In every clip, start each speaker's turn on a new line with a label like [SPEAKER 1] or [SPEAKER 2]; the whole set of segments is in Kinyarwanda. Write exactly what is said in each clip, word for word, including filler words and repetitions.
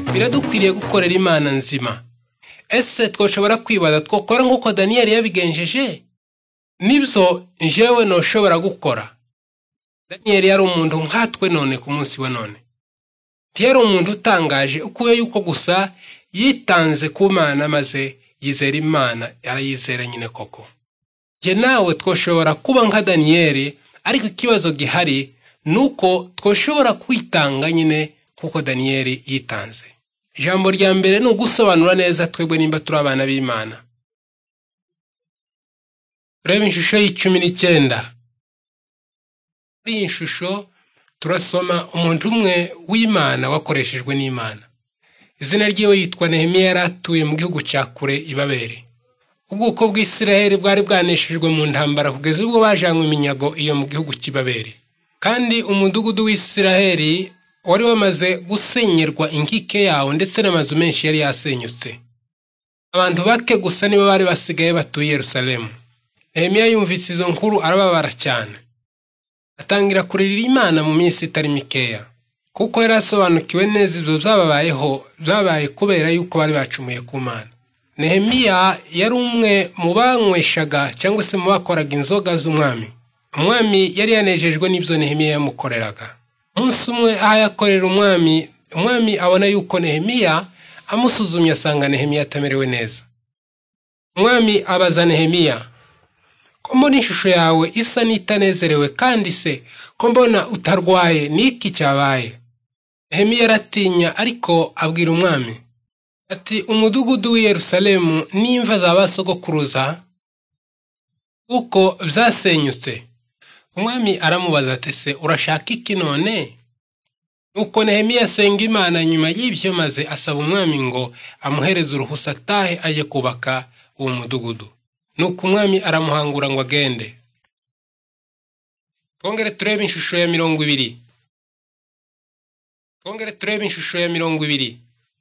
[SPEAKER 1] biradukwiriye gukorera Imana nzima. Ese twoshobora kwibaza twokora nk'uko Daniyeli yabigenjeje? Nibyo njyewe noshobora gukora. Daniyeli yari umuntu nkatwe none ku munsi wa none. Ntiyari umuntu utangaje ukuye yuko gusa yitanze ku Mana maze yizera Imana, arayizera nyine koko. Je nawe twoshobora kuba nka Daniyeli, ariko ikibazo gihari nuko twoshobora kwitanga nyine kuko Daniyeli yitanze. Ijambo rya mbere ni ugusobanura neza twebwe nimba turi abana b'Imana. Reba ishusho y'icumi n'icyenda. Muri iyi shusho turasoma umuntu umwe w'Imana wakoreshejwe n'Imana. Izina ryiwe yitwa Nehemiya, yari atuye mu gihugu cya kure i Babeli. Ubwoko bw'Isiraheli bwari bwaneshejwe mu ntambara kugeza ubwo bajanywe iminyago iyo mu gihugu cy'i Babeli. Kandi umudugudu w'Isiraheli wari wamaze gusenyerwa inkike yawo, ndetse n'amazu menshi yari yasenyutse. Abantu bake gusa nibo bari basigaye batuye Yerusalemu. Nehemiya yumvise izo nkuru arababara cyane. Atangira kuririra Imana mu minsi itari mikeya, kuko yari asobanukiwe neza ibyo byababayeho byabaye kubera yuko bari bacumuye ku Mana. Nehemiya yari umwe mu banyweshaga cyangwa se mu bakoraga inzoga z'umwami. Umwami yari yanejejwe n'ibyo Nehemiya yamukoreraga. Umunsi umwe aho yakorera umwami, umwami abona yuko Nehemiya amusuzumye asanga Nehemiya atamerewe neza. Umwami abaza Nehemiya, ko mbona ishusho yawe isa n'itanezerewe, kandi se ko mbona utarwaye, niki cyabaye? Nehemiya aratinya, ariko abwira umwami ati, umudugudu w'i Yerusalemu n'imva za basogokuruza uko byasenyutse. Umwami aramubaza ati, se urashaka iki none? Nuko Nehemiya asenga Imana nyuma y'ibyo, maze asaba umwami ngo amuhereze uruhusa atahe ajye kubaka uwo mudugudu. Nuko umwami aramuhangura ngo agende. Twongere turebe ishusho ya mirongo ibiri. Twongere turebe ishusho ya mirongo ibiri.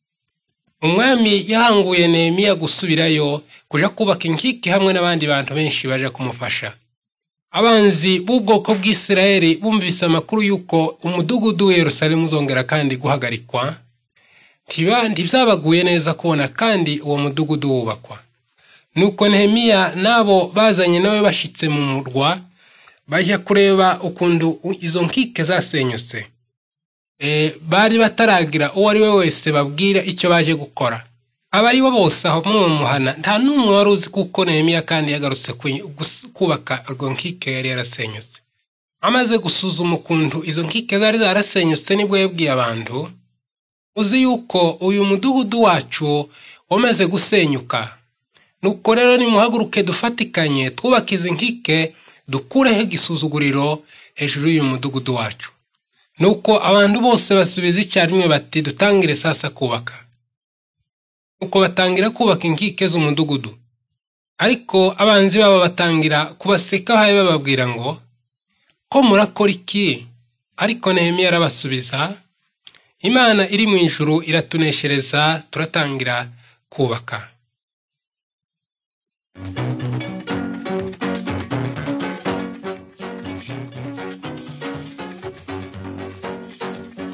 [SPEAKER 1] Umwami yahanguye Nehemiya gusubirayo kuja kubaka inkike hamwe n'abandi bantu benshi baje kumufasha. Abanzi b'ubwoko bw'Isiraheli bumvise amakuru yuko umudugudu wa Yerusalemu uzongera kandi guhagarikwa. Ntibyabaguye neza kubona kandi uwo mudugudu wubakwa. Nuko Nehemiya nabo bazanye nawe bashitse mu murwa, bajya kureba ukuntu izo nkike zasenyutse. E, bari bataragira uwo ari we wese babwira icyo baje gukora. Abari bo bose aho mu muhana nta n'umwe wari uzi kuko Nehemiya kandi yagarutse kubaka urwo nkike yari yarasenyutse. Amaze gusuzuma ukuntu izo nkike zari zarasenyutse, nibwo yabwiye abantu, uzi yuko uyu mudugudu wacu wamaze gusenyuka. Nuko rero nimuhaguruke dufatikanye twubaka izi nkike, dukureho igisuzuguriro hejuru y'uyu mudugudu wacu. Nuko abantu bose basubiza icyarimwe bati, dutangire sasa kubaka. Nuko batangira kubaka inkike z'umudugudu. Ariko abanzi babo batangira kubaseka haye bababwira ngo, ko murakora iki? Ariko Nehemiya arabasubiza, Imana iri mu ijuru iratuneshereza, turatangira kubaka.